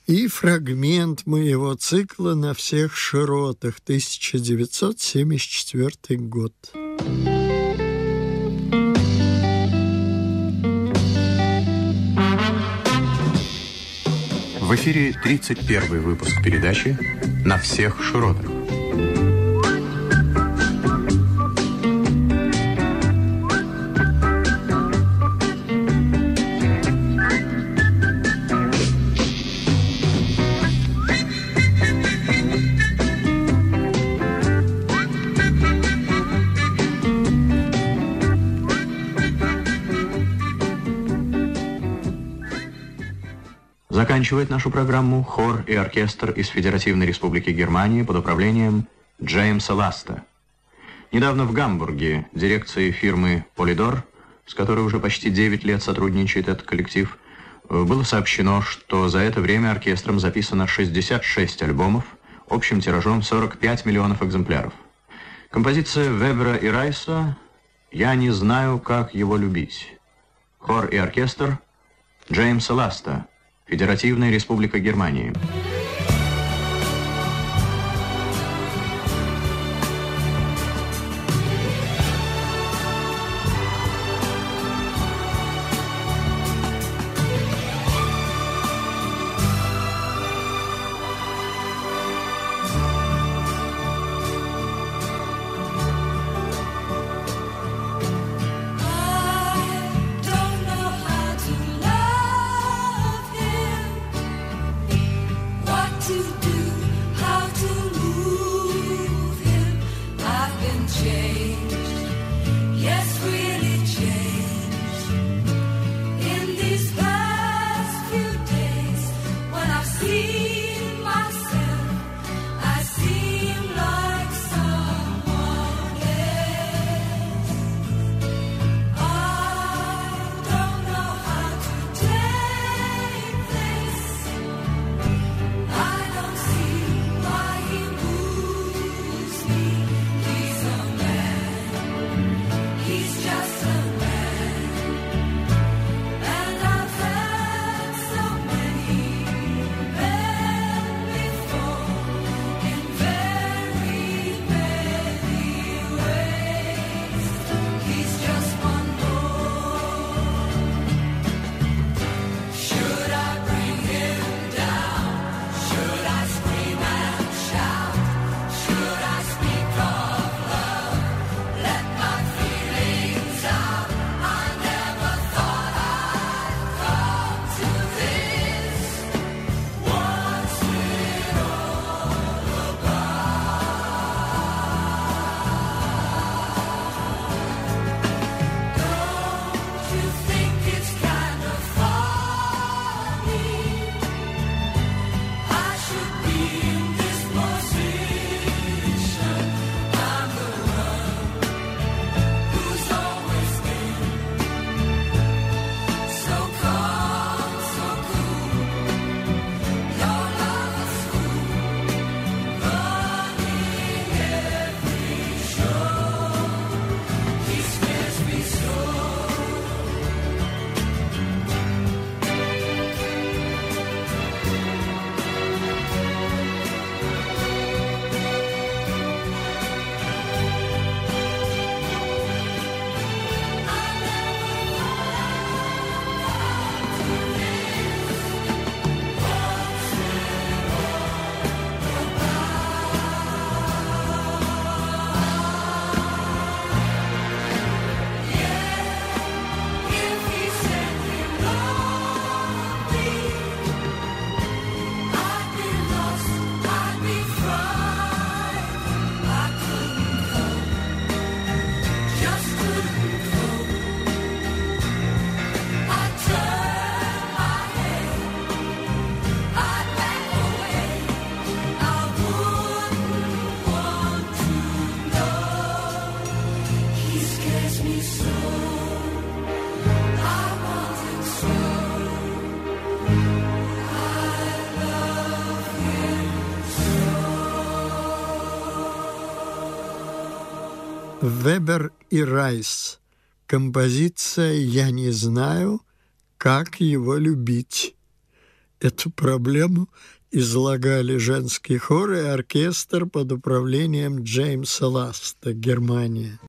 и фрагмент моего цикла «На всех широтах», 1974 год. В эфире 31-й выпуск передачи «На всех широтах». Заканчивает нашу программу хор и оркестр из Федеративной Республики Германии под управлением Джеймса Ласта. Недавно в Гамбурге дирекции фирмы «Полидор», с которой уже почти 9 лет сотрудничает этот коллектив, было сообщено, что за это время оркестром записано 66 альбомов, общим тиражом 45 миллионов экземпляров. Композиция Вебера и Райса «Я не знаю, как его любить». Хор и оркестр Джеймса Ласта, Федеративная Республика Германии. Вебер и Райс. Композиция «Я не знаю, как его любить». Эту проблему излагали женский хор и оркестр под управлением Джеймса Ласта, Германия.